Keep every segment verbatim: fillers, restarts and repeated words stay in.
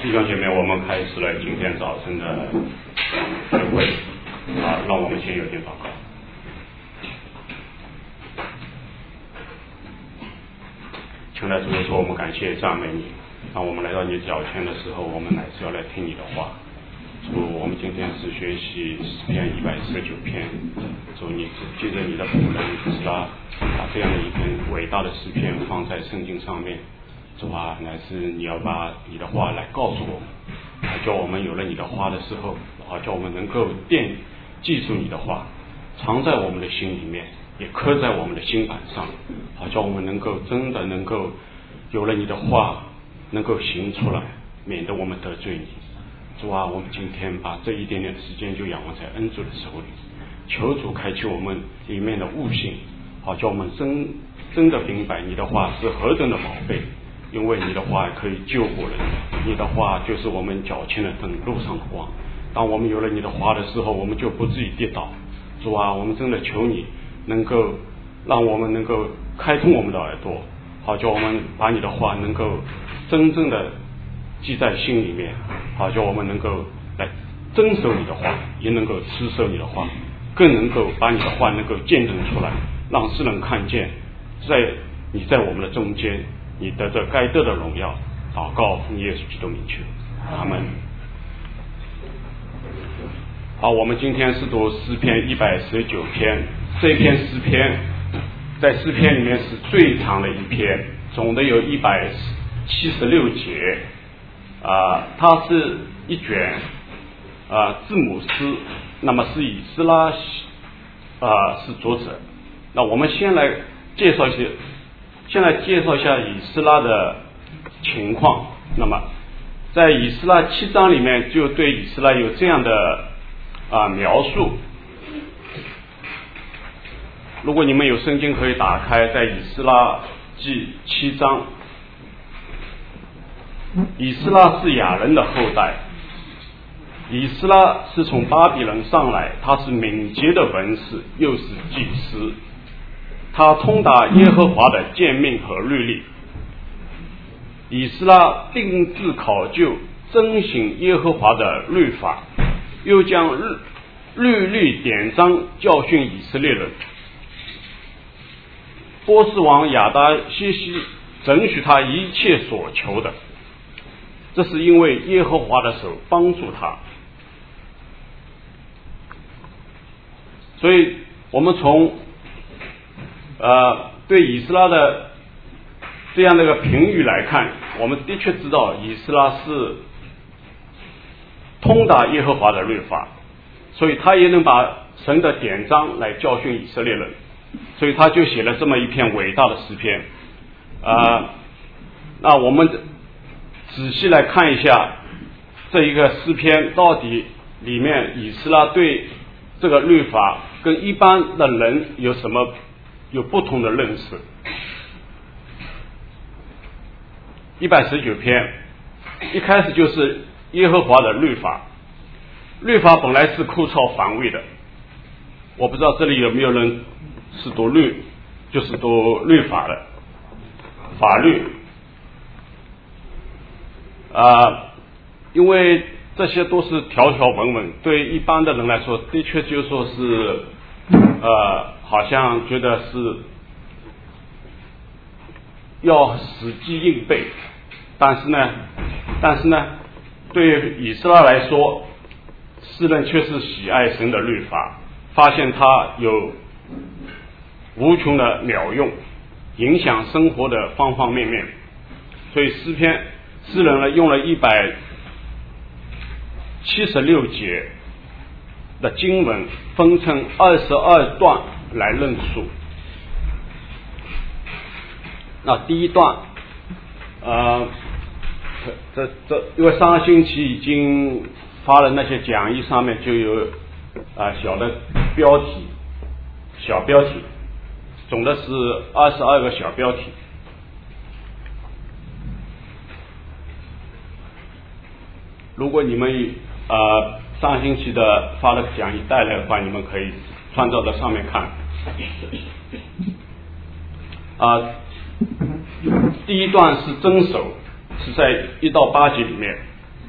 弟兄姐妹，我们开始了今天早晨的聚会啊，让我们先有点祷告。亲爱的主耶稣，我们感谢赞美你。当我们来到你脚前的时候，我们乃是要来听你的话。主，我们今天是学习诗篇一百四十九篇。主，你借着你的仆人是吧，把这样的一篇伟大的诗篇放在圣经上面。主啊，乃是你要把你的话来告诉我们，好叫我们有了你的话的时候，好叫我们能够惦记住你的话，藏在我们的心里面，也刻在我们的心板上，好叫我们能够真的能够有了你的话能够行出来，免得我们得罪你。主啊，我们今天把这一点点时间就仰望在恩主的手里，求主开启我们里面的悟性，好叫我们真真的明白你的话是何等的宝贝，因为你的话可以救活人，你的话就是我们脚前的灯，路上的光。当我们有了你的话的时候，我们就不至于跌倒。主啊，我们真的求你能够让我们能够开通我们的耳朵，好叫我们把你的话能够真正的记在心里面，好叫我们能够来遵守你的话，也能够持守你的话，更能够把你的话能够见证出来，让世人看见在你在我们的中间，你得着该得的荣耀。祷告奉耶稣基督名求，阿门。好，我们今天是读诗篇一百四十九篇。这篇诗篇在诗篇里面是最长的一篇，总的有一百七十六节啊、呃，它是一卷啊、呃、字母诗，那么是以斯拉啊、呃、是作者。那我们先来介绍一些，先来介绍一下以斯拉的情况。那么在以斯拉七章里面就对以斯拉有这样的啊、呃、描述。如果你们有圣经可以打开，在以斯拉记七章。以斯拉是亚人的后代，以斯拉是从巴比伦上来，他是敏捷的文士，又是祭司，他通达耶和华的诫命和律例。以斯拉定志考究，遵行耶和华的律法，又将律例典章教训以色列人。波斯王亚达西西准许他一切所求的，这是因为耶和华的手帮助他。所以我们从呃对以斯拉的这样的一个评语来看，我们的确知道以斯拉是通达耶和华的律法，所以他也能把神的典章来教训以色列人，所以他就写了这么一篇伟大的诗篇啊、呃。那我们仔细来看一下这一个诗篇到底里面以斯拉对这个律法跟一般的人有什么有不同的认识。一百十九篇一开始就是耶和华的律法，律法本来是枯燥乏味的，我不知道这里有没有人是读律，就是读律法的法律啊、呃，因为这些都是条条文文，对一般的人来说的确就说是呃，好像觉得是要死记硬背，但是呢但是呢对以斯拉来说，世人却是喜爱神的律法，发现它有无穷的妙用，影响生活的方方面面。所以诗篇诗人呢用了一百七十六节的经文分成二十二段来论述。那第一段呃这这因为上个星期已经发了那些讲义，上面就有啊、呃、小的标题小标题，总的是二十二个小标题。如果你们呃上星期的发的讲义带来的话，你们可以参照在上面看啊、呃。第一段是遵守，是在一到八节里面。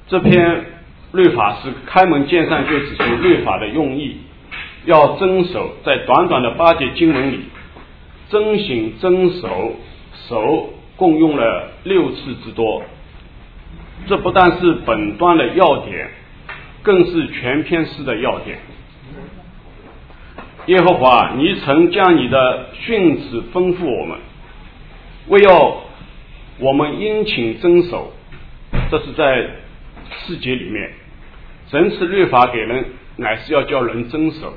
这篇律法是开门见山就指出律法的用意，要遵守，在短短的八节经文里，遵行遵守守共用了六次之多。这不但是本段的要点，更是全篇诗的要点。耶和华，你曾将你的训词吩咐我们，为要我们殷勤遵守。这是在四节里面，神赐律法给人，乃是要叫人遵守。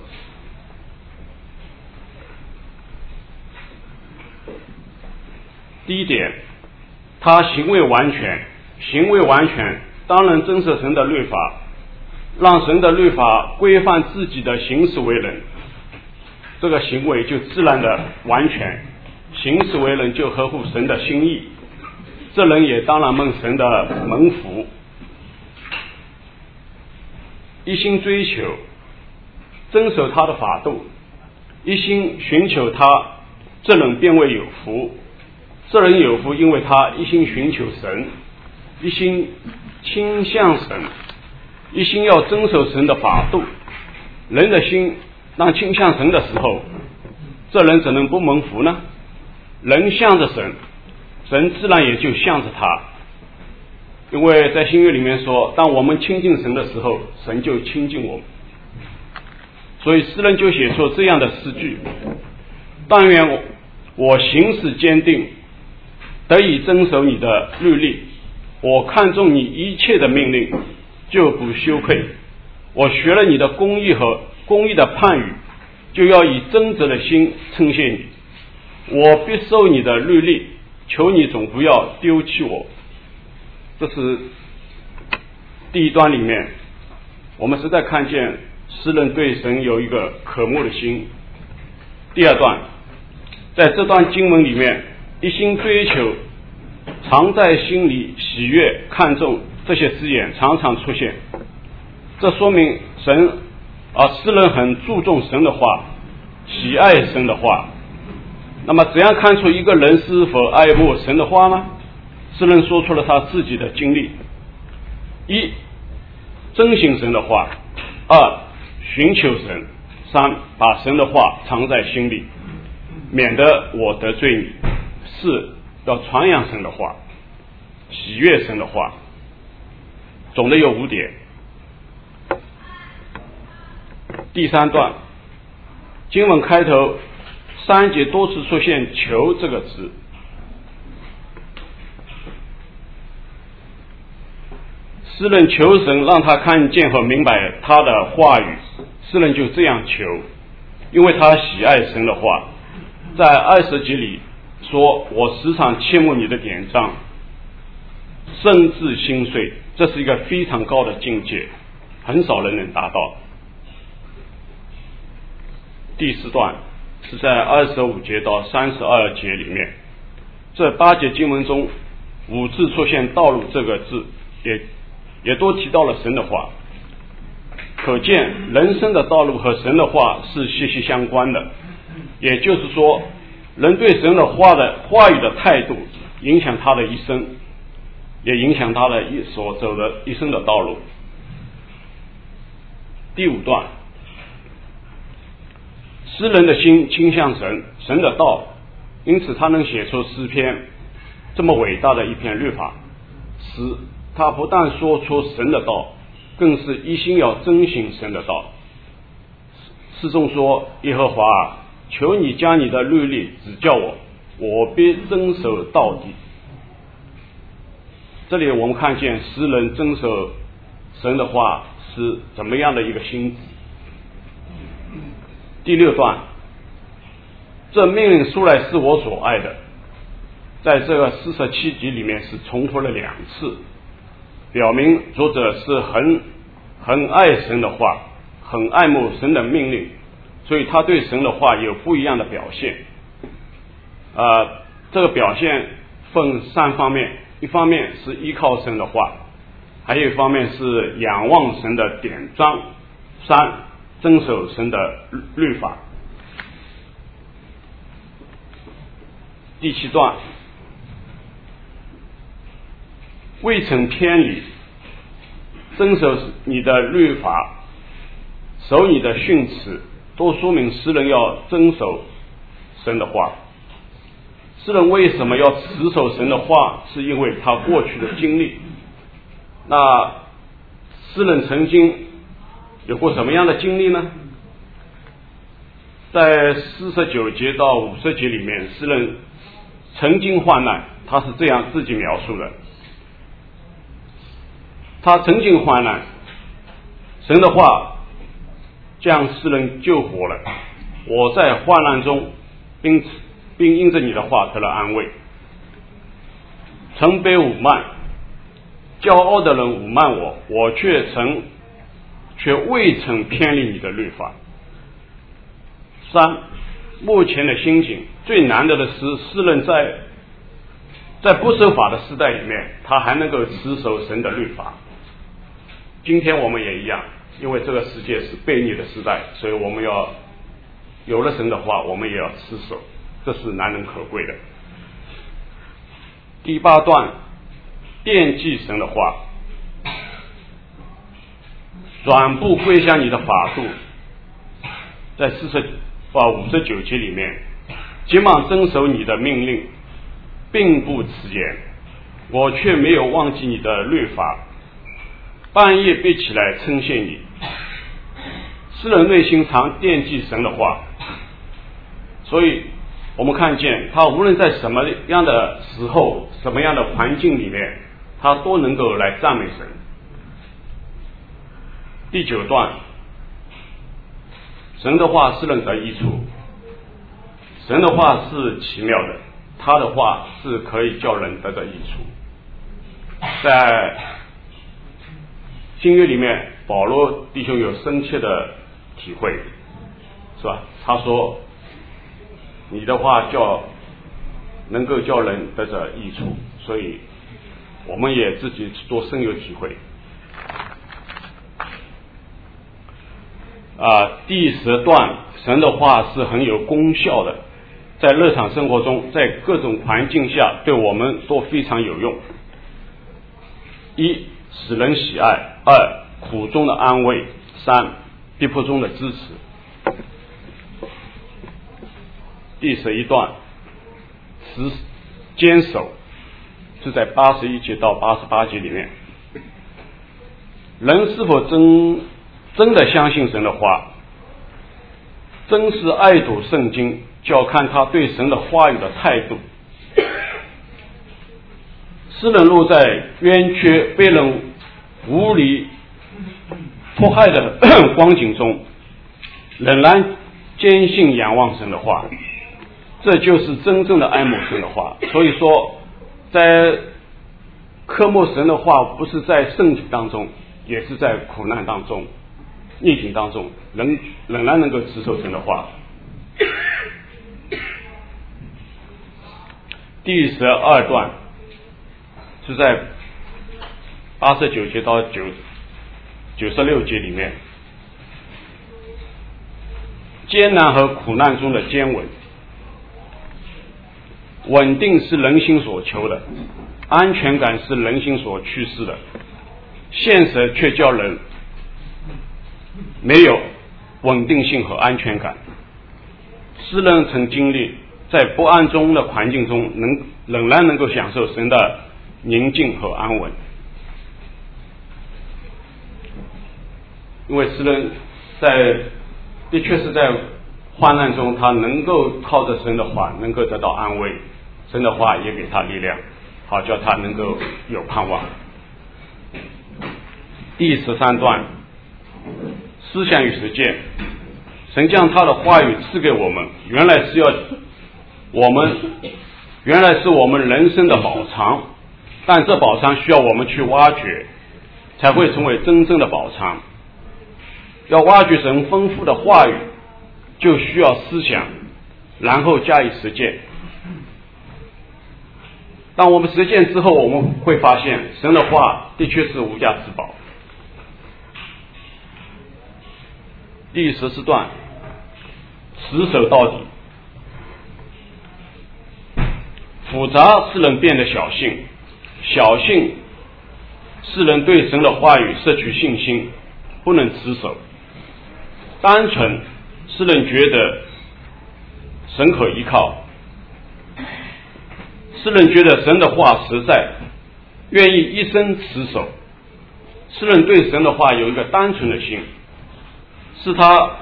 第一点，他行为完全，行为完全当然遵守神的律法，让神的律法规范自己的行事为人，这个行为就自然的完全，行事为人就合乎神的心意，这人也当然蒙神的蒙福。一心追求遵守他的法度，一心寻求他，这人便为有福。这人有福，因为他一心寻求神，一心倾向神，一心要遵守神的法度。人的心当倾向神的时候，这人怎能不蒙福呢？人向着神，神自然也就向着他。因为在新约里面说，当我们亲近神的时候，神就亲近我们。所以诗人就写出这样的诗句：但愿我我行事坚定，得以遵守你的律例。我看重你一切的命令，就不羞愧。我学了你的公义和公义的判语，就要以真诚的心称谢你。我必受你的律例，求你总不要丢弃我。这是第一段里面，我们实在看见诗人对神有一个渴慕的心。第二段，在这段经文里面，一心追求，常在心里喜悦看重，这些字眼常常出现。这说明神啊，诗人很注重神的话，喜爱神的话。那么怎样看出一个人是否爱慕神的话呢？诗人说出了他自己的经历：一、遵行神的话；二、寻求神；三、把神的话藏在心里，免得我得罪你；四、要传扬神的话，喜悦神的话。总的有五点。第三段经文开头三节多次出现求这个词，诗人求神让他看见和明白他的话语，诗人就这样求，因为他喜爱神的话。在二十节里说，我时常切慕你的典章，深至心碎，这是一个非常高的境界，很少人能达到。第四段是在二十五节到三十二节里面，这八节经文中五次出现道路这个字，也也都提到了神的话，可见人生的道路和神的话是息息相关的。也就是说，人对神的话的话语的态度影响他的一生，也影响他的一所走的一生的道路。第五段，诗人的心倾向神，神的道，因此他能写出诗篇这么伟大的一篇律法诗。他不但说出神的道，更是一心要遵行神的道。诗中说，耶和华，求你将你的律例指教我，我必遵守到底。这里我们看见诗人遵守神的话是怎么样的一个心志。第六段，这命令书来是我所爱的，在这个四十七集里面是重复了两次，表明作者是很很爱神的话，很爱慕神的命令，所以他对神的话有不一样的表现。呃，这个表现分三方面，一方面是依靠神的话，还有一方面是仰望神的典章，三、遵守神的律法。第七段，未曾偏离， 遵守你的律法，守你的训词，都说明诗人要遵守神的话。诗人为什么要持守神的话？是因为他过去的经历。那诗人曾经有过什么样的经历呢？在四十九节到五十节里面，诗人曾经患难，他是这样自己描述的：他曾经患难，神的话将诗人救活了。我在患难中，并并因着你的话得了安慰。曾被侮慢，骄傲的人侮慢我，我却曾却未曾偏离你的律法。三，目前的心情最难得的是，诗人在在不守法的时代里面，他还能够持守神的律法。今天我们也一样，因为这个世界是悖逆的时代，所以我们要有了神的话，我们也要持守，这是难能可贵的。第八段，惦记神的话，转步归向你的法度，在四十啊五十九节里面，急忙遵守你的命令，并不迟延，我却没有忘记你的律法，半夜背起来称谢你。诗人内心常惦记神的话，所以我们看见他无论在什么样的时候，什么样的环境里面，他都能够来赞美神。第九段，神的话是人得益处。神的话是奇妙的，他的话是可以叫人得到益处。在新约里面，保罗弟兄有深切的体会，是吧？他说你的话叫能够叫人得到益处，所以我们也自己多深有体会。啊，第十段，神的话是很有功效的，在日常生活中，在各种环境下，对我们都非常有用。一，使人喜爱；二，苦中的安慰；三，逼迫中的支持。第十一段，持坚守，是在八十一节到八十八节里面。人是否真真的相信神的话，真是爱读圣经，就要看他对神的话语的态度。诗人落在冤屈、被人无理迫害的光景中，仍然坚信仰望神的话，这就是真正的爱慕神的话。所以说，在渴慕神的话，不是在圣经当中，也是在苦难当中、逆境当中，仍仍然能够持守神的话。第十二段是在八十九节到九九十六节里面，艰难和苦难中的坚稳。稳定是人心所求的，安全感是人心所驱使的，现实却叫人没有稳定性和安全感。诗人曾经历在不安中的环境中，能仍然能够享受神的宁静和安稳。因为诗人在的确是在患难中，他能够靠着神的话能够得到安慰，神的话也给他力量，好叫他能够有盼望。第十三段，思想与实践。神将他的话语赐给我们，原来是要我们原来是我们人生的宝藏，但这宝藏需要我们去挖掘，才会成为真正的宝藏。要挖掘神丰富的话语，就需要思想，然后加以实践。当我们实践之后，我们会发现神的话的确是无价之宝。第十四段，持守到底。复杂使人变得小性，小性世人对神的话语失去信心，不能持守。单纯世人觉得神可依靠，世人觉得神的话实在，愿意一生持守。世人对神的话有一个单纯的心，是他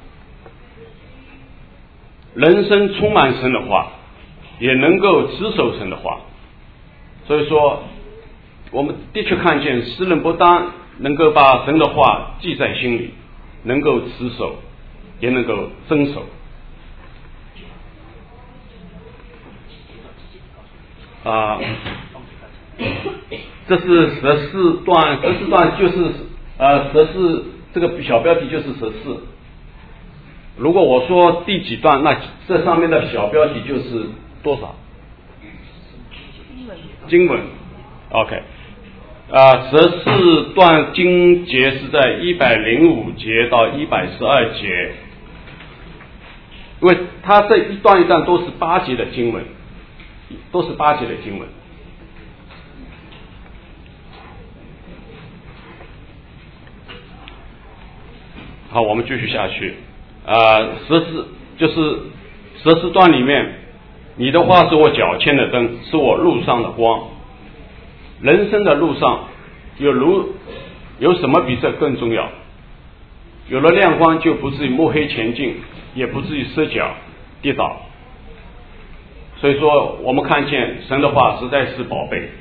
人生充满神的话，也能够持守神的话。所以说我们的确看见诗人不但能够把神的话记在心里，能够持守，也能够遵守。啊、呃，这是十四段，十四段就是呃十四这个小标题就是十四。如果我说第几段，那这上面的小标题就是多少？经文 ，OK， 啊，十四段经节是在一百零五节到一百十二节，因为它这一段一段都是八节的经文，都是八节的经文。好，我们继续下去。啊，十四就是十四段里面，你的话是我脚前的灯，是我路上的光。人生的路上，有如有什么比这更重要？有了亮光，就不至于摸黑前进，也不至于失脚跌倒。所以说，我们看见神的话实在是宝贝。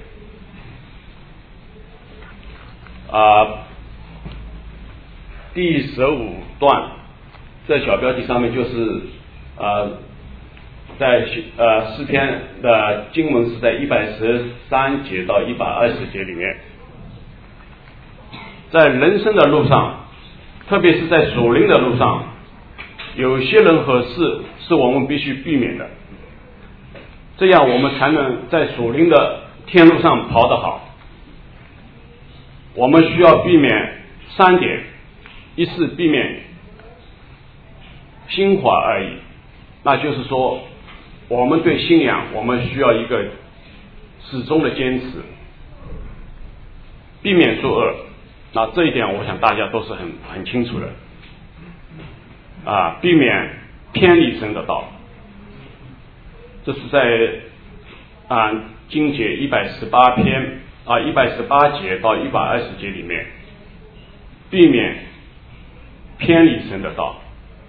啊，第十五段，这小标题上面就是呃，在呃诗篇的经文是在一百十三节到一百二十节里面，在人生的路上，特别是在属灵的路上，有些人和事是我们必须避免的，这样我们才能在属灵的天路上跑得好。我们需要避免三点：一是避免心怀而已，那就是说我们对信仰我们需要一个始终的坚持，避免作恶。那这一点我想大家都是很很清楚的啊，避免偏离神的道。这是在啊经节一百十八篇啊一百十八节到一百二十节里面，避免偏离神的道。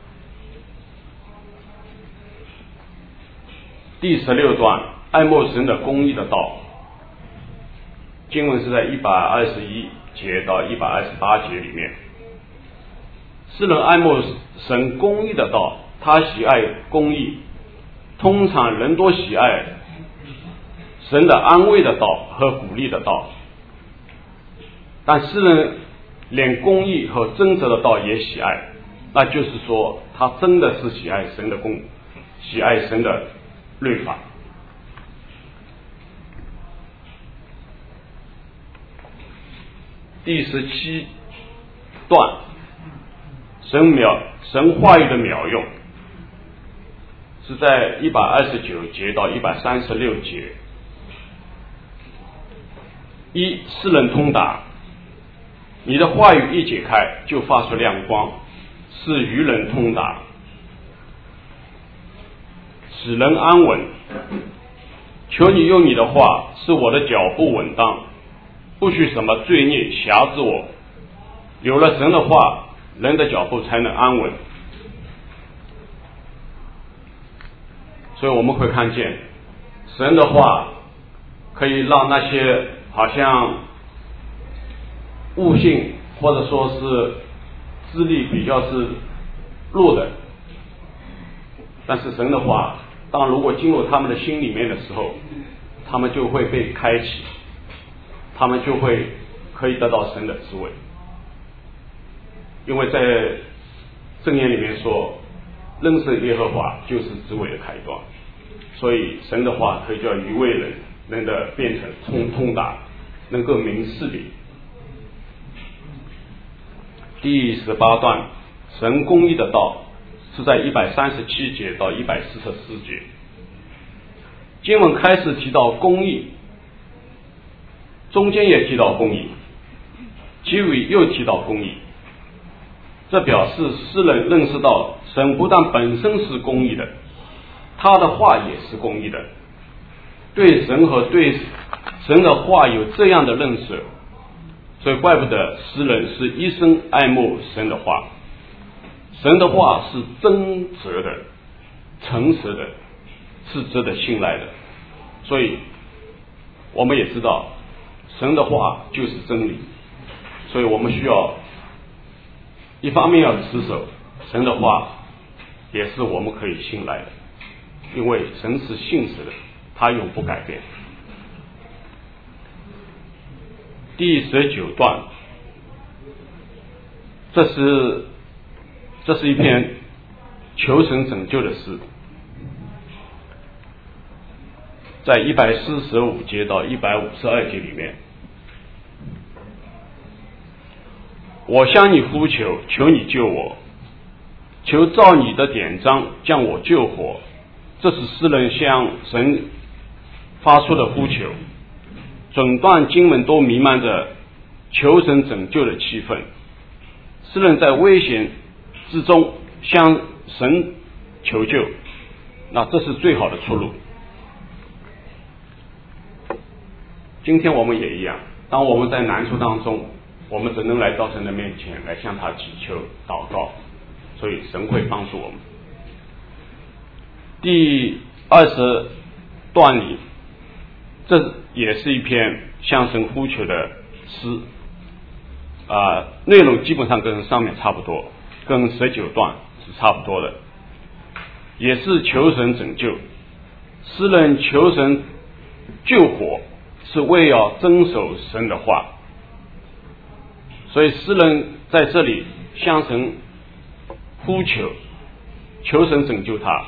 第十六段，爱慕神的公义的道，经文是在一百二十一节到一百二十八节里面。世人爱慕神公义的道，他喜爱公义，通常人多喜爱神的安慰的道和鼓励的道，但世人连公义和真实的道也喜爱，那就是说他真的是喜爱神的公，喜爱神的律法。第十七段，神妙神话语的妙用，是在一百二十九节到一百三十六节。一，世人通达，你的话语一解开，就发出亮光，是愚人通达，使人安稳。求你用你的话使我的脚步稳当，不许什么罪孽辖制我。有了神的话，人的脚步才能安稳。所以我们会看见神的话可以让那些好像悟性或者说是智力比较是弱的，但是神的话当如果进入他们的心里面的时候，他们就会被开启，他们就会可以得到神的智慧。因为在箴言里面说，认识耶和华就是智慧的开端，所以神的话可以叫愚昧人能够变成通通达，能够明事理。第十八段，神公义的道，是在一百三十七节到一百四十四节。经文开始提到公义，中间也提到公义， 结尾又提到公义，这表示诗人认识到神不但本身是公义的，他的话也是公义的。对神和对神的话有这样的认识，所以怪不得诗人是一生爱慕神的话。神的话是真实的、诚实的，是值得信赖的。所以我们也知道神的话就是真理，所以我们需要一方面要持守神的话，也是我们可以信赖的，因为神是信实的，他永不改变。第十九段，这是这是一篇求神拯救的诗，在一百四十五节到一百五十二节里面，我向你呼求，求你救我，求照你的典章将我救活。这是诗人向神发出的呼求，整段经文都弥漫着求神拯救的气氛。诗人在危险之中向神求救，那这是最好的出路。今天我们也一样，当我们在难处当中，我们只能来到神的面前来向他祈求祷告，所以神会帮助我们。第二十段里，这也是一篇向神呼求的诗，啊，内容基本上跟上面差不多，跟十九段是差不多的，也是求神拯救。诗人求神救活，是为要遵守神的话，所以诗人在这里向神呼求，求神拯救他。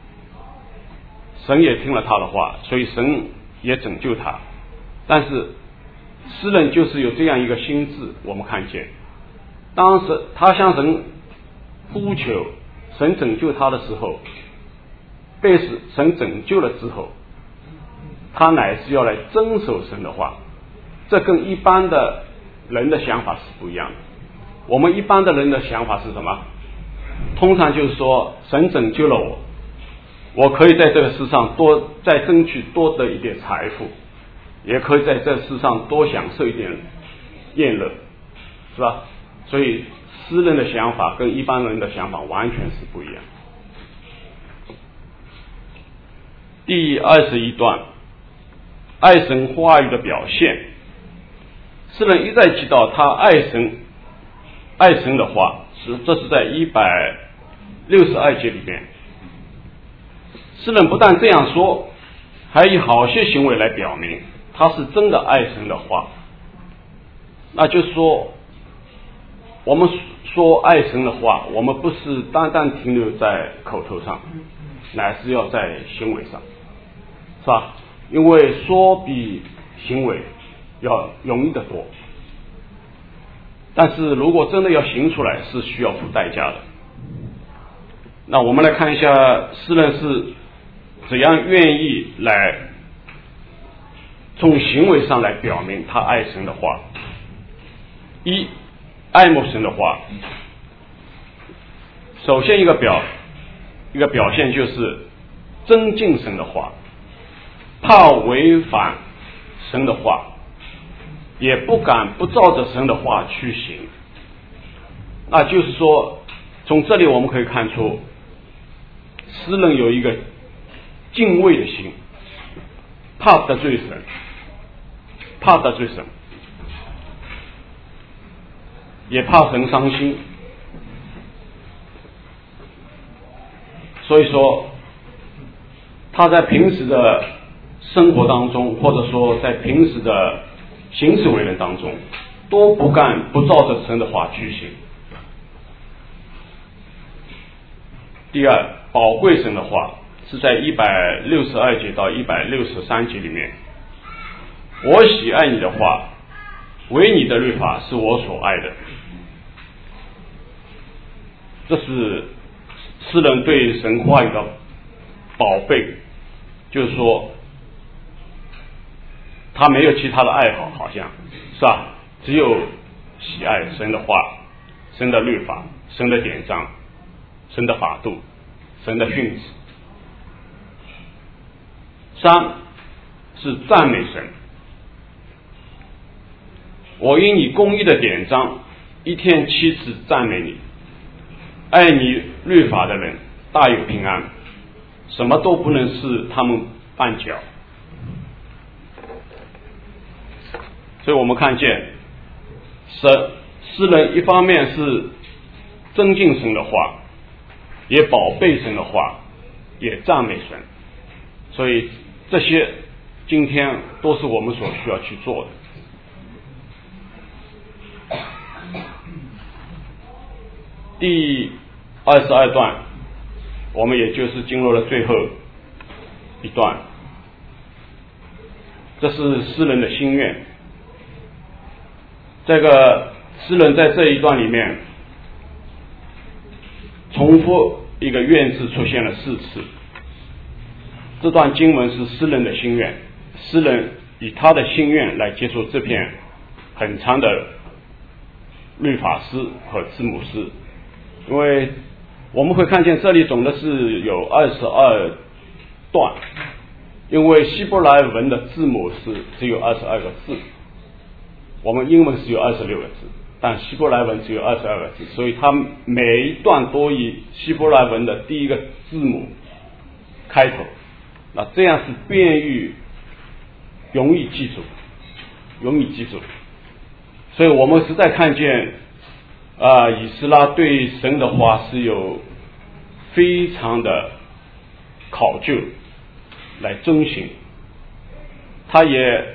神也听了他的话，所以神也拯救他。但是诗人就是有这样一个心智，我们看见当时他向神呼求，神拯救他的时候，被神拯救了之后，他乃是要来遵守神的话。这跟一般的人的想法是不一样的。我们一般的人的想法是什么？通常就是说，神拯救了我，我可以在这个世上多再争取多得一点财富，也可以在这世上多享受一点宴乐，是吧？所以诗人的想法跟一般人的想法完全是不一样。第二十一段，爱神话语的表现。诗人一再提到他爱神爱神的话，是这是在一百六十二节里面。诗人不但这样说，还以好些行为来表明他是真的爱神的话。那就是说，我们说爱神的话，我们不是单单停留在口头上，乃是要在行为上，是吧？因为说比行为要容易得多，但是如果真的要行出来，是需要付代价的。那我们来看一下诗人是怎样愿意来从行为上来表明他爱神的话。一，爱慕神的话。首先一个表一个表现就是尊敬神的话，怕违反神的话，也不敢不照着神的话去行。那就是说，从这里我们可以看出，诗人有一个敬畏的心，怕得罪神，怕得罪神，也怕神伤心。所以说，他在平时的生活当中，或者说在平时的行事为人当中，都不干不照着神的话去行。第二，宝贵神的话是在一百六十二节到一百六十三节里面。我喜爱你的话，唯你的律法是我所爱的。这是诗人对神话语的宝贝，就是说他没有其他的爱好，好像是吧？只有喜爱神的话、神的律法、神的典章、神的法度、神的训词。三是赞美神，我因你公义的典章一天七次赞美你，爱你律法的人大有平安，什么都不能使他们绊脚。所以我们看见神诗人一方面是增进神的话，也宝贝神的话，也赞美神，所以这些今天都是我们所需要去做的。第二十二段，我们也就是进入了最后一段，这是诗人的心愿。这个诗人在这一段里面重复一个愿字出现了四次。这段经文是诗人的心愿，诗人以他的心愿来结束这篇很长的律法诗和字母诗。因为我们会看见这里总的是有二十二段，因为希伯来文的字母是只有二十二个字，我们英文是有二十六个字，但希伯来文只有二十二个字，所以它每一段都以希伯来文的第一个字母开头，那这样是便于容易记住，容易记住。所以我们实在看见啊、呃，以斯拉对神的话是有非常的考究来遵循，他也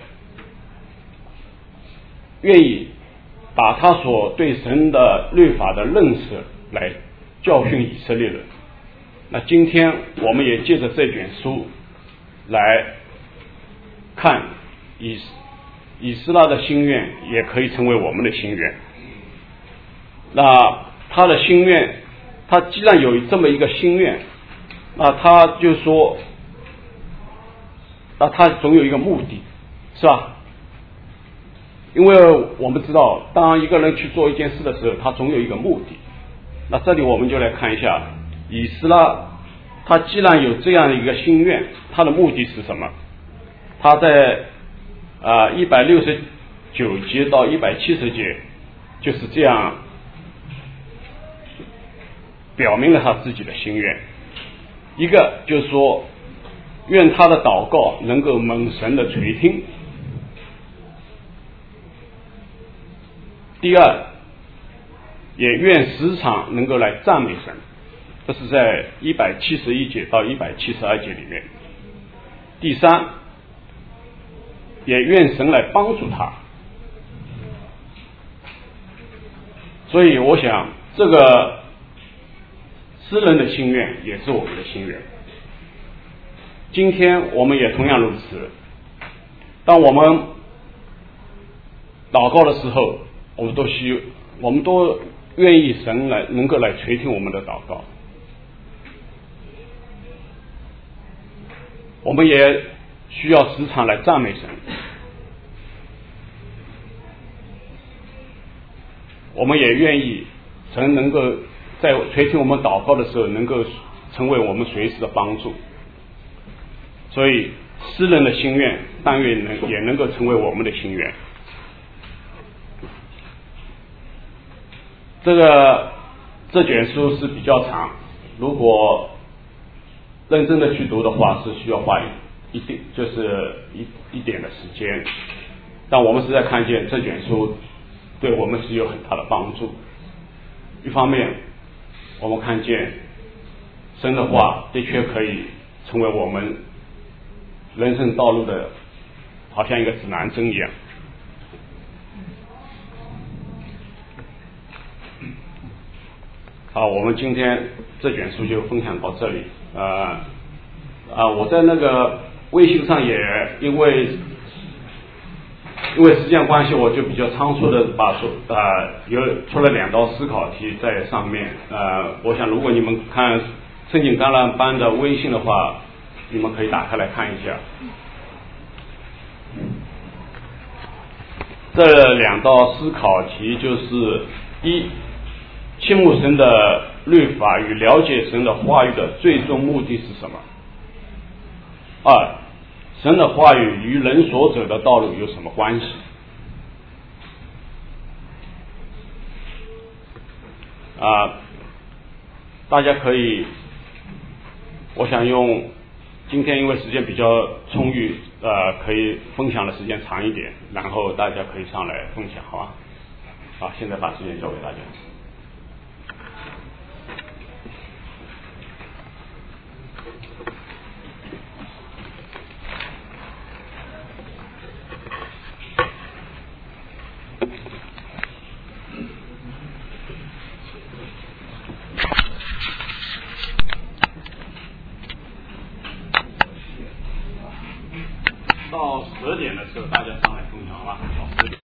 愿意把他所对神的律法的认识来教训以色列人。那今天我们也借着这卷书来看以以斯拉的心愿也可以成为我们的心愿。那他的心愿，他既然有这么一个心愿，那他就说，那他总有一个目的，是吧？因为我们知道，当一个人去做一件事的时候，他总有一个目的。那这里我们就来看一下，以斯拉他既然有这样一个心愿，他的目的是什么？他在啊一百六十九节到一百七十节就是这样表明了他自己的心愿。一个就是说，愿他的祷告能够蒙神的垂听。第二，也愿时常能够来赞美神，这是在一百七十一节到一百七十二节里面。第三，也愿神来帮助他。所以我想这个诗人的心愿也是我们的心愿，今天我们也同样如此。当我们祷告的时候，我们都需我们都愿意神来能够来垂听我们的祷告，我们也需要时常来赞美神，我们也愿意神能够在垂听我们祷告的时候能够成为我们随时的帮助。所以诗人的心愿但愿能也能够成为我们的心愿。这个这卷书是比较长，如果认真的去读的话是需要花一定就是一一点的时间，但我们实在看见这卷书对我们是有很大的帮助。一方面我们看见神的话的确可以成为我们人生道路的好像一个指南针一样。好，我们今天这卷书就分享到这里。呃啊，我在那个微信上也因为因为时间关系，我就比较仓促的把说呃有出了两道思考题在上面。呃，我想如果你们看圣经橄榄班的微信的话，你们可以打开来看一下。 这两道思考题就是一，切慕神的律法与了解神的话语的最终目的是什么？二，神的话语与人所走的道路有什么关系？啊，大家可以，我想用今天因为时间比较充裕，呃，可以分享的时间长一点，然后大家可以上来分享，好吧？好，现在把时间交给大家。到十点的时候，大家上来分享，好吧？到十点。